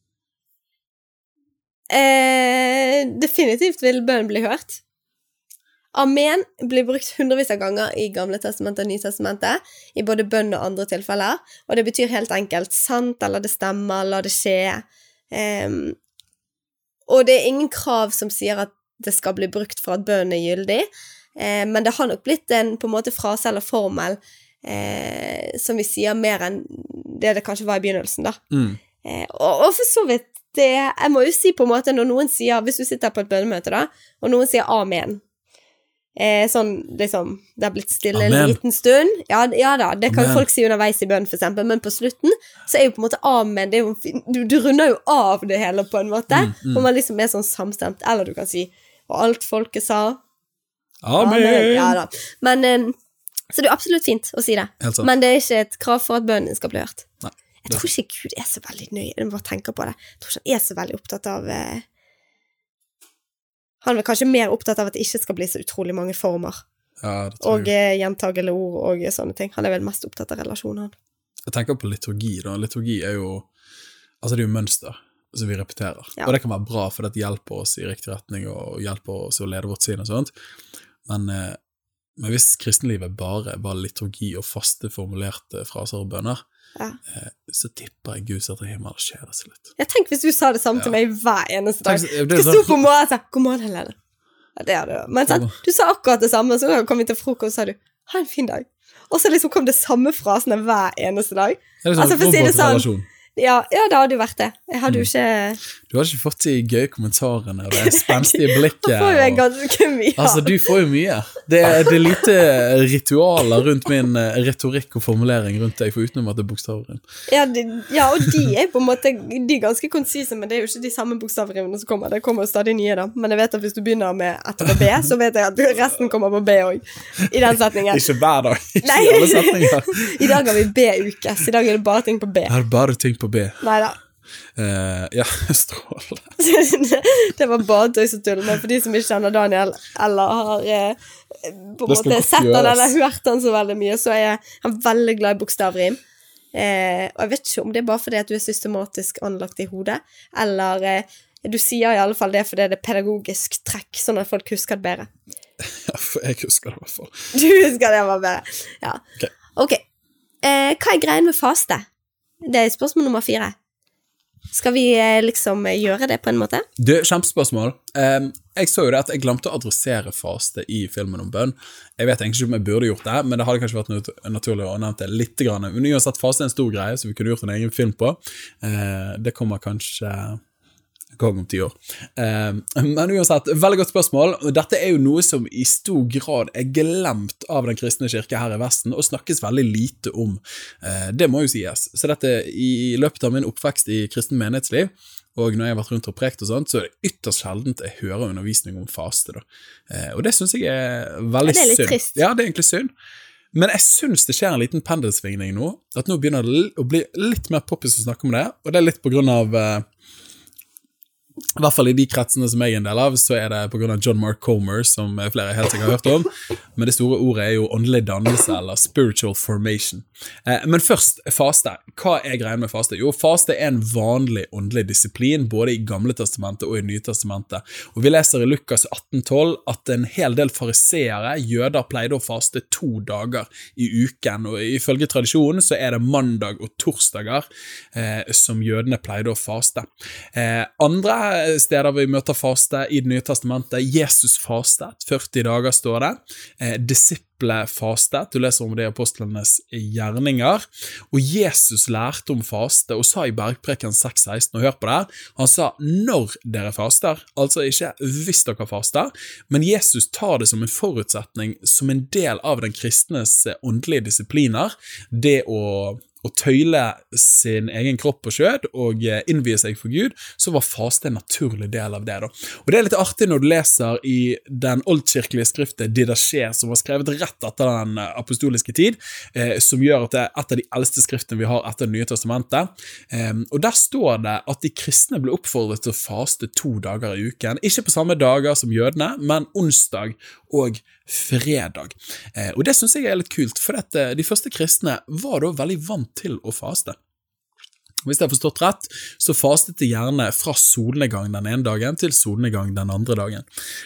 Eh, definitivt vil bønn bli hørt. Amen blir brukt hundrevis av ganger i Gamle testamentet og Nye testamentet, i både bønn og andre tilfeller, og det betyr helt enkelt sant, eller det stemmer, la det skje. Um, og det er ingen krav som sier at det skal bli brukt for at bønnen er gyldig, eh, men det har nok blitt en på en måte frase eller formel eh, som vi sier mer enn det det kanskje var i begynnelsen da. Mm. Eh, og, og for så vidt, det, jeg må jo si på en måte når noen sier, hvis du sitter på et bønnemøte da, og noen sier amen, eh, sånn liksom, det har blitt stille amen. En liten stund, ja, ja da, det kan amen. Folk si underveis i bønn for eksempel, men på slutten så er jo på en måte amen, det er jo, du, du runder jo av det hele på en måte, mm, mm. hvor man liksom er sånn samstemt, eller du kan si og alt folket sa. Amen! Amen. Ja da. Men, um, så det er absolutt fint å si det. Men det er ikke et krav for at bønnen skal bli hørt. Nei. Jeg tror ikke Gud er så veldig nøye, jeg må bare tenke på det. Jeg tror ikke han er så veldig opptatt av... Uh, han er kanskje mer opptatt av at det ikke skal bli så utrolig mange former. Ja, det tror jeg. Og uh, gjentagende ord og sånne ting. Han er vel mest opptatt av relasjonen. Jeg tenker på liturgi da. Liturgi er jo... Altså det er jo mønster. som vi repeterer. Ja. Og det kan være bra, for det hjelper oss i riktig retning, og hjelper oss å lede vårt sinn og sånt. Men, eh, men hvis kristenlivet bare var liturgi og faste formulerte fraser og bønner, ja. eh, så tipper jeg Gud setter himmel og skjer det så litt. Jeg tenker hvis du sa det samme ja. til meg hver eneste dag. Tenk, du sto på morgen og sa, god morgen, Helene. Ja, det er det. Men sant, du sa akkurat det samme, så da kom vi til frokost og sa du, ha en fin dag. Og så liksom kom det samme frasene hver eneste dag. Det er sånn, altså, for å si det sånn, Ja, ja, det hadde jo vært det. Jeg hadde jo ikke... Du hadde ikke fått de gøye kommentarene, og det spenstige blikket. Da får jo jeg ganske mye. Altså, du får jo mye. Det, det er lite ritualer rundt min retorikk og formulering rundt det, for utenom at det er bokstavrim. Ja, de, ja, og de er på en måte de er ganske konsise, men det er jo ikke de samme bokstavrimene som kommer. Det kommer jo stadig nye, da. Men jeg vet at hvis du begynner med etter B, så vet jeg at resten kommer på B også, i den setningen. Ikke hver dag, ikke Nei. alle setninger. I dag har vi B-uke, så i dag er det bare ting på B. Jeg har bare ting på B. Neida. Uh, ja, stråle. Det var bare tøys og tull, men for de som ikke kjenner Daniel, eller har eh, på en måte sett han eller hørt han så veldig mye, så er han veldig glad i bokstavrim. Eh, og jeg vet ikke om det er bare fordi at du er systematisk anlagt i hodet, eller eh, du sier i alle fall det fordi det er pedagogisk trekk, sånn at folk husker det bedre. Ja, for jeg husker det i hvert fall. Du husker det var bedre. Ja. Ok. Ok. Eh, hva er greien med faste? Det er spørsmål nummer fire. Skal vi eh, liksom gjøre det på en måte? Du, kjempespørsmål. Um, jeg så jo det at jeg glemte å adressere faste i filmen om bønn. Jeg vet egentlig ikke om jeg burde gjort det, men det hadde kanskje vært nat- naturlig å nevne det litt grann. Men uansett, faste er en stor greie, så vi kunne gjort en egen film på. Uh, det kommer kanskje gang om ti år. Uh, men uansett, veldig godt spørsmål. Dette er jo noe som i stor grad er glemt av den kristne kirke her i Vesten, og snakkes veldig lite om. Uh, det må jo sies. Så dette, i løpet av min oppvekst i kristen menighetsliv, og når jeg har vært rundt og prekt og sånt, så er det ytterst sjeldent jeg hører undervisning om faste. Da. Uh, og det synes jeg er veldig synd. Det er litt trist. Ja, det er egentlig synd. Men jeg synes det skjer en liten pendelsvingning nå, at nå begynner det å bli litt mer poppis å snakke om det, og det er litt på grunn av uh, i hvert fall i de kretsene som jeg er en del av, så er det på grunn av John Mark Comer, som flere helt sikkert har hørt om, men det store ordet er jo åndelig dannelse, eller spiritual formation. Eh, men først, faste. Hva er greien med faste? Jo, faste er en vanlig åndelig disiplin, både i Gamle Testamentet og i Nye Testamentet. Og vi leser i Lukas atten tolv at en hel del fariseere, jøder, pleide å faste to dager i uken, og ifølge tradisjonen så er det mandag og torsdager eh, som jødene pleide å faste. Eh, andre steder vi møter faste i Det nye testamentet, Jesus fastet, førti dager står det, eh, disiple fastet, du leser om det i apostlenes gjerninger, og Jesus lærte om faste og sa i Bergpreken seks seksten, og hør på det, han sa når dere faster, altså ikke hvis dere faster, men Jesus tar det som en forutsetning, som en del av den kristnes åndelige disipliner, det å å tøyle sin egen kropp og skjød og innvie seg for Gud, så var faste en naturlig del av det da. Og det er litt artig når du leser i den oldkirkelige skriftet Didache, som var skrevet rett etter den apostoliske tid, eh, som gjør at det er et av de eldste skriftene vi har etter Det nye testamentet. Eh, og der står det at de kristne ble oppfordret til å faste to dager i uken, ikke på samme dager som jødene, men onsdag og fredag. Eh, og det synes jeg er litt kult, for at eh, de første kristne var da veldig vant til å faste. Hvis jeg har forstått rett, så fastet de gjerne fra solnedgang den ene dagen til solnedgang den andre dagen.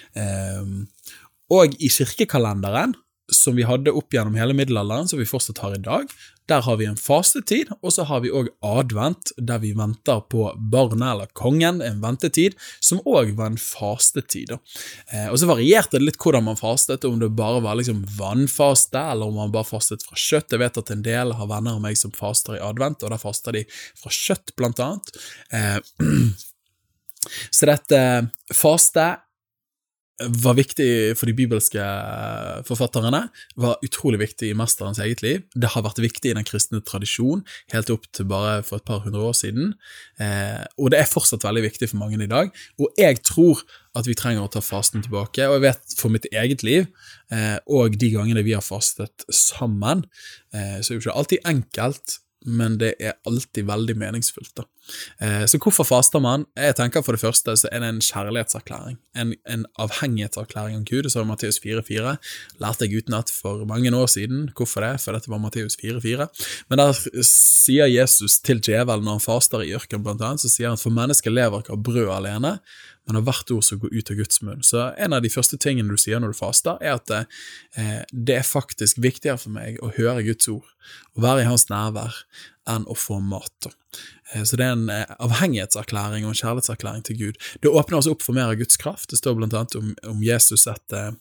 Eh, og i kirkekalenderen, som vi hadde opp gjennom hele middelalderen, som vi fortsatt har i dag, der har vi en fastetid, og så har vi også advent, der vi venter på barnet eller kongen, en ventetid, som også var en fastetid. Eh, og så varierte det litt hvordan man fastet, om det bare var liksom vannfaste, eller om man bare fastet fra kjøtt. Jeg vet at en del har venner av meg som faster i advent, og da faster de fra kjøtt blant annet. Eh, så dette faste var viktig for de bibelske forfatterne, var utrolig viktig i mesterens eget liv. Det har vært viktig i den kristne tradisjon, helt opp til bare for et par hundre år siden, eh, og det er fortsatt veldig viktig for mange i dag, og jeg tror at vi trenger å ta fasten tilbake, og jeg vet for mitt eget liv, eh, og de gangene vi har fastet sammen, eh, så er det ikke alltid enkelt, men det er alltid veldig meningsfullt da. Eh, så hvorfor faster man? Jeg tenker for det første så er det en kjærlighetserklæring, en, en avhengighetserklæring av Gud, så er Matteus fire fire, lærte jeg utenat for mange år siden, hvorfor det? For dette var Matteus fire fire, men der sier Jesus til djevelen når han faster i ørken blant annet, så sier han for mennesker lever ikke av brød alene, men av hvert ord som går ut av Guds munn. Så en av de første tingene du sier når du faster, er at eh, det er faktisk viktigere for meg å høre Guds ord, å være i hans nærvær, enn å få mat. Eh, så det er en eh, avhengighetserklæring og en kjærlighetserklæring til Gud. Det åpner også opp for mer av Guds kraft. Det står blant annet om, om Jesus at eh,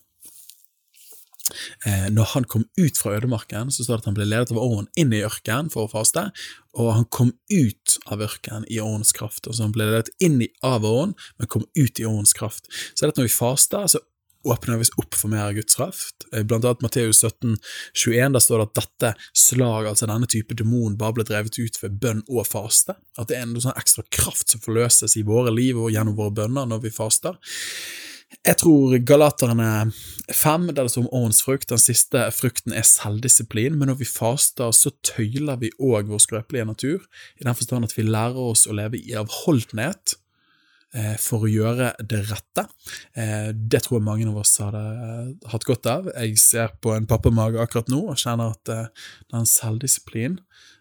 Eh, når han kom ut fra ødemarken, så står det at han ble ledet av åren inn i ørken for å faste, og han kom ut av ørken i årens kraft, og så han ble ledet inn i, av åren, men kom ut i årens kraft. Så det at når vi faster, så åpner vi opp for mer Guds kraft. Blant annet Matteus sytten tjueen, der står det at dette slag, altså denne type demon, bare ble drevet ut ved bønn og faste. At det er en sånn ekstra kraft som forløses i våre liv og gjennom våre bønner når vi faster. Jeg tror Galaterne fem, der det står om åndsfrukt, den siste frukten er selvdisiplin, men når vi faster så tøyler vi også vår skrøpelige natur, i den forstand at vi lærer oss å leve i avholdenhet for å gjøre det rette. Det tror jeg mange av oss hadde hatt godt av. Jeg ser på en pappamage akkurat nå og kjenner at den selvdisiplin,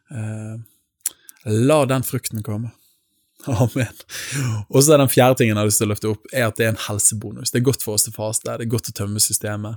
la den frukten komme. Amen. Og så er den fjerde tingen jeg har lyst til å løfte opp, er at det er en helsebonus. Det er godt for oss til faste, det er godt å tømme systemet.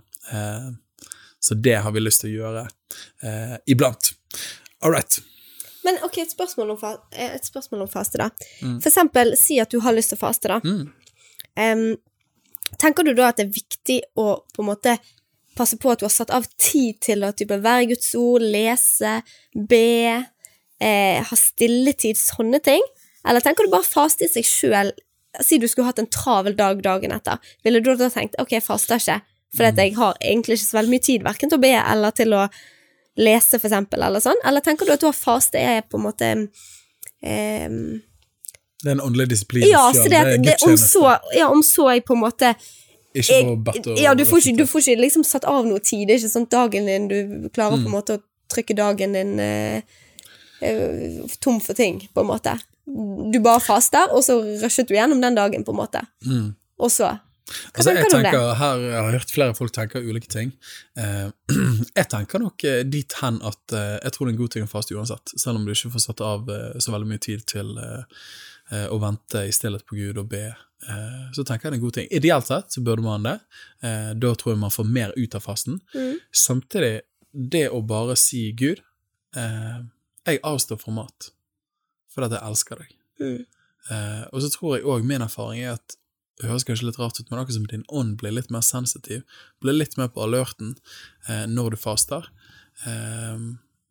Så det har vi lyst til å gjøre iblant. All right. Men ok, et spørsmål om, fa- et spørsmål om faste da. Mm. For eksempel, si at du har lyst til å faste da. Mm. Um, tenker du da at det er viktig å på en måte passe på at du har satt av tid til å type, være Guds ord, lese, be, eh, ha stilletid, sånne ting? Eller tenker du bare faste i seg selv? Si du skulle hatt en travel dag dagen etter. Ville du da tenkt, ok, jeg faster ikke, for mm. jeg har egentlig ikke så veldig mye tid, hverken til å be eller til å lese for eksempel, eller sånn, eller tenker du at du har faste er på en måte eh, det er en åndelig disiplin ja, så det, det, det om, så, ja, om så jeg på en måte ikke på bedt og ja, du får ikke, du får ikke liksom satt av noe tid, det er ikke sånn dagen din du klarer mm. på en måte å trykke dagen din eh, eh, tom for ting, på en måte du bare faster, og så rushet du gjennom den dagen på en måte mm. og så Hva altså, jeg tenker, det? her jeg har hørt flere folk tenke ulike ting. Eh, jeg tenker nok dit hen at eh, jeg tror det er en god ting å faste uansett, selv om du ikke får satt av eh, så veldig mye tid til eh, å vente i stillhet på Gud og be. Eh, så tenker jeg det er en god ting. Ideelt sett så burde man det. Eh, da tror jeg man får mer ut av fasten. Mm. Samtidig, det å bare si Gud, eh, jeg avstår fra mat, for at jeg elsker deg. Mm. Eh, og så tror jeg også min erfaring er at det høres kanskje litt rart ut, men akkurat som din ånd blir litt mer sensitiv, blir litt mer på alerten eh, når du faster. Eh,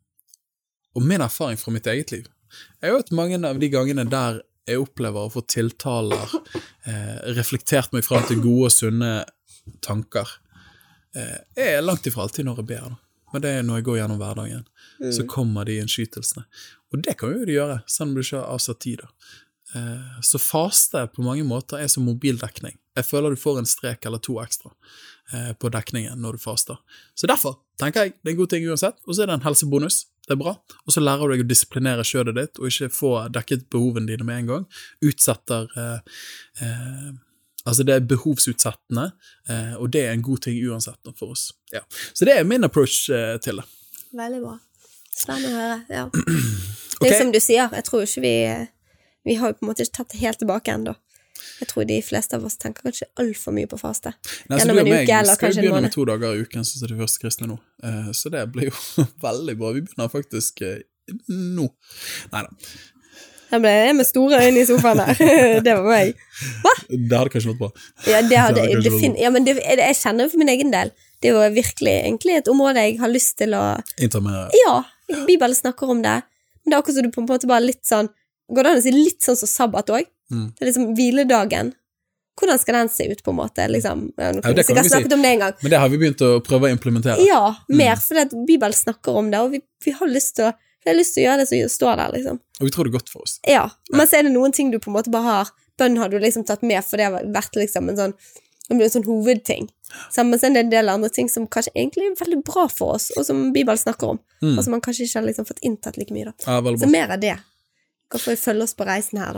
og min erfaring fra mitt eget liv er jo at mange av de gangene der jeg opplever å få tiltaler, eh, reflektert meg frem til gode og sunne tanker, eh, er langt ifra alltid når jeg ber. Da. Men det er når jeg går gjennom hverdagen, mm. så kommer de innskytelsene. Og det kan jo de gjøre, selv om du ikke har avsatt tid da. Så faste på mange måter er som mobildekning. Jeg føler du får en strek eller to ekstra på dekningen når du faster. Så derfor tenker jeg det er en god ting uansett, og så er det en helsebonus, det er bra. Og så lærer du deg å disiplinere kjødet ditt, og ikke få dekket behovene dine med en gang. Utsetter, eh, eh, altså det er behovsutsettende, eh, og det er en god ting uansett for oss. Ja. Så det er min approach eh, til det. Veldig bra. Spennende å høre, ja. Det er okay. Som du sier, jeg tror ikke vi... Vi har jo på en måte ikke tatt det helt tilbake enda. Jeg tror de fleste av oss tenker kanskje alt for mye på faste. Nei, så blir meg, skal vi begynne med to dager i uken, så er det første kristne nå. Uh, så det blir jo veldig bra. Vi begynner faktisk uh, nå. Neida. Jeg ble med store øyne i sofaen her. Det var meg. Hva? Det hadde kanskje vært bra. Ja, det hadde, det hadde defin- ja, men det, jeg kjenner for min egen del. Det er jo virkelig egentlig et område jeg har lyst til å... Innta med... Ja, Bibelen snakker om det. Men det er akkurat så du på en måte bare litt sånn... Går det an å si litt sånn som sabbat også? Mm. Det er liksom hviledagen. Hvordan skal den se ut på en måte? Liksom, ja, ja, det kan vi si. Om det en gang. Men det har vi begynt å prøve å implementere. Ja, mer, mm. for det Bibelen snakker om det, og vi, vi har lyst til å, vi har lyst til å gjøre det som står der, liksom. Og vi tror det er godt for oss. Ja, men så er det noen ting du på en måte bare har, bønn har du liksom tatt med, for det har vært liksom en sånn, det blir en sånn hovedting. Så, men så er det en del andre ting som kanskje egentlig er veldig bra for oss, og som Bibelen snakker om, mm. og som man kanskje ikke har liksom fått inntatt like mye da. Ja, så mer av det. Hvorfor vi følger oss på reisen her da?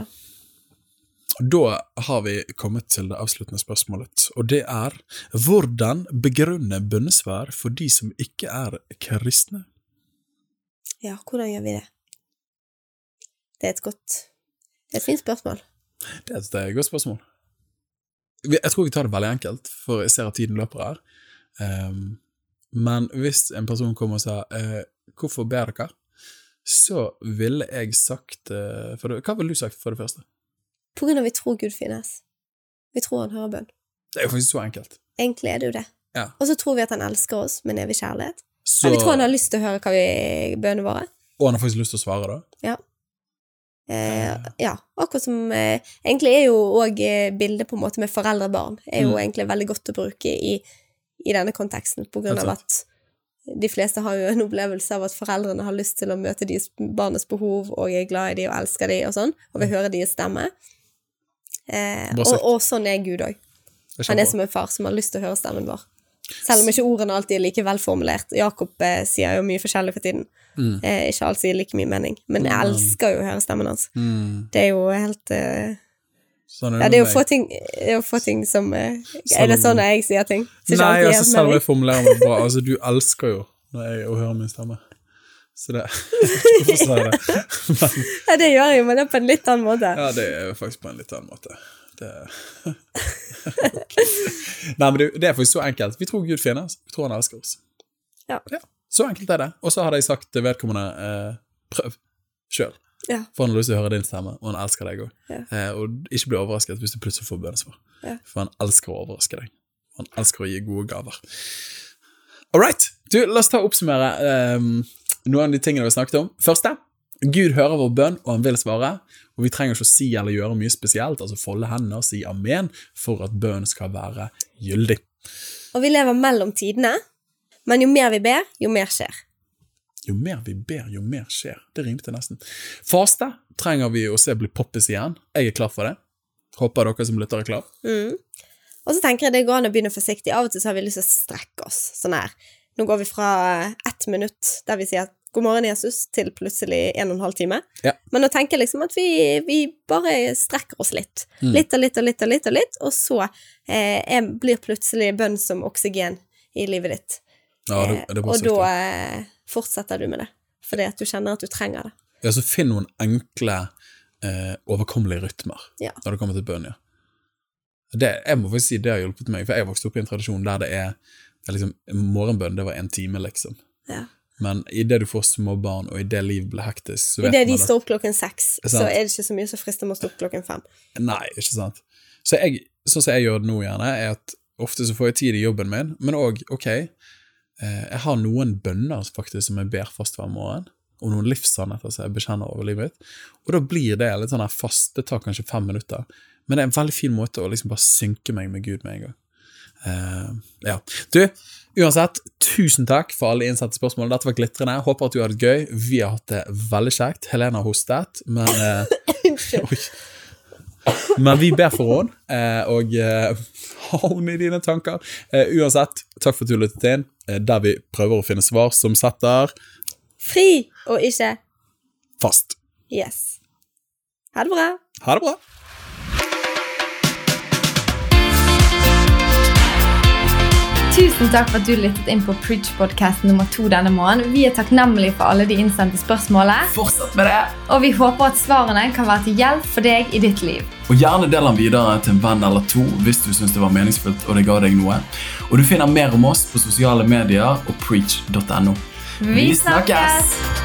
Da har vi kommet til det avsluttende spørsmålet, og det er hvordan begrunne bønnesvar for de som ikke er kristne? Ja, hvordan gjør vi det? Det er et godt, det er et fint spørsmål. Det er et, et godt spørsmål. Jeg tror vi tar det veldig enkelt, for jeg ser at tiden løper her. Um, men hvis en person kommer og sier, uh, hvorfor ber dere? Så ville jeg sagt, uh, for det, hva ville du sagt for det første? På grunn av vi tror Gud finnes. Vi tror han hører bønn. Det er jo faktisk så enkelt. Egentlig er det jo det. Ja. Og så tror vi at han elsker oss med evig kjærlighet. Så... Og vi tror han har lyst til å høre hva vi bønner våre. Og han har faktisk lyst til å svare da. Ja. Eh, ja, akkurat som eh, egentlig er jo også bildet på en måte med foreldre-barn er jo mm. egentlig veldig godt å bruke i, i denne konteksten, på grunn av at de fleste har jo en opplevelse av at foreldrene har lyst til å møte deres barnets behov, og er glad i de og elsker de og sånn, og vil høre deres stemme. Eh, og, og sånn er Gud også. Han er som en far som har lyst til å høre stemmen vår. Selv om ikke ordene alltid er like velformulert. Jakob eh, sier jo mye forskjellig for tiden. Mm. Eh, ikke alt sier like mye mening. Men jeg elsker jo å høre stemmen hans. Mm. Det er jo helt... Eh, sånn er det, ja, det er jo få ting, det er jo få ting som... Eh, er det sånn at jeg sier ting? Så nei, altså selv om jeg formulerer meg bra. Altså, du elsker jo når jeg hører min stemme. Så det... Hvorfor sa jeg det? Men, ja, det gjør jeg jo, men det er på en litt annen måte. Ja, det er faktisk på en litt annen måte. Det... okay. Nei, men det, det er faktisk så enkelt. Vi tror Gud finnes, vi tror han elsker oss. Ja. Ja, så enkelt er det. Og så hadde jeg sagt til vedkommende eh, prøv selv. Ja. For han har lyst til å høre din stemme, og han elsker deg også. Ja. Eh, og ikke bli overrasket hvis du plutselig får bønnesvar. Ja. For han elsker å overraske deg. Han elsker å gi gode gaver. Alright, du, la oss ta og oppsummere eh, noen av de tingene vi har snakket om. Første, Gud hører vår bønn, og han vil svare. Og vi trenger ikke å si eller gjøre mye spesielt, altså folde hendene og si amen, for at bønn skal være gyldig. Og vi lever mellom tidene, men jo mer vi ber, jo mer skjer. Jo mer vi ber, jo mer skjer. Det rimte nesten. Faste trenger vi å se bli poppes igjen. Jeg er klar for det. Håper dere som lytter er klar. Mm. Og så tenker jeg det går an å begynne forsiktig. Av og til så har vi lyst til å strekke oss. Sånn her. Nå går vi fra ett minutt, der vi sier at god morgen, Jesus, til plutselig en og en halv time. Ja. Men nå tenker jeg liksom at vi, vi bare strekker oss litt. Mm. Litt og litt og litt og litt og litt, og så eh, blir plutselig bønn som oksygen i livet ditt. Ja, det, det eh, og da eh, fortsetter du med det, fordi at du kjenner at du trenger det. Ja, så finn noen enkle, eh, overkommelige rytmer ja. når det kommer til bønn, ja. Det, jeg må faktisk si det har hjulpet meg, for jeg vokste opp i en tradisjon der det er, det er liksom, morgenbønn, det var en time liksom. Ja. Men i det du får små barn, og i det liv blir hektisk, så vet I det man de det. står opp klokken seks, så er det ikke så mye som frister med å stå opp klokken fem. Nei, ikke sant. Så jeg, sånn som jeg gjør det nå gjerne, er at ofte så får jeg tid i jobben min, men også, ok, eh, jeg har noen bønner faktisk som jeg ber fast hver morgen, og noen livssannheter som jeg bekjenner over livet mitt, og da blir det litt sånn her fast, det tar kanskje fem minutter, men det er en veldig fin måte å liksom bare synke meg med Gud med en gang. Uh, ja. Du, uansett, tusen takk for alle innsendte spørsmål. Dette var glitrende, håper at du hadde det gøy. Vi har hatt det veldig kjekt. Helena har hostet, men uh, men vi ber for henne, uh, og uh, ha henne i dine tanker. uh, Uansett, takk for at du lyttet inn, uh, der vi prøver å finne svar som setter fri og ikke fast. Yes. Ha det bra. Ha det bra. Tusen takk for at du lyttet inn på Preach-podcast nummer to denne måneden. Vi er takknemlige for alle de innsendte spørsmålene. Fortsett med det! Og vi håper at svarene kan være til hjelp for deg i ditt liv. Og gjerne del den videre til en venn eller to hvis du synes det var meningsfullt og det ga deg noe. Og du finner mer om oss på sosiale medier og preach punktum no. Vi snakkes!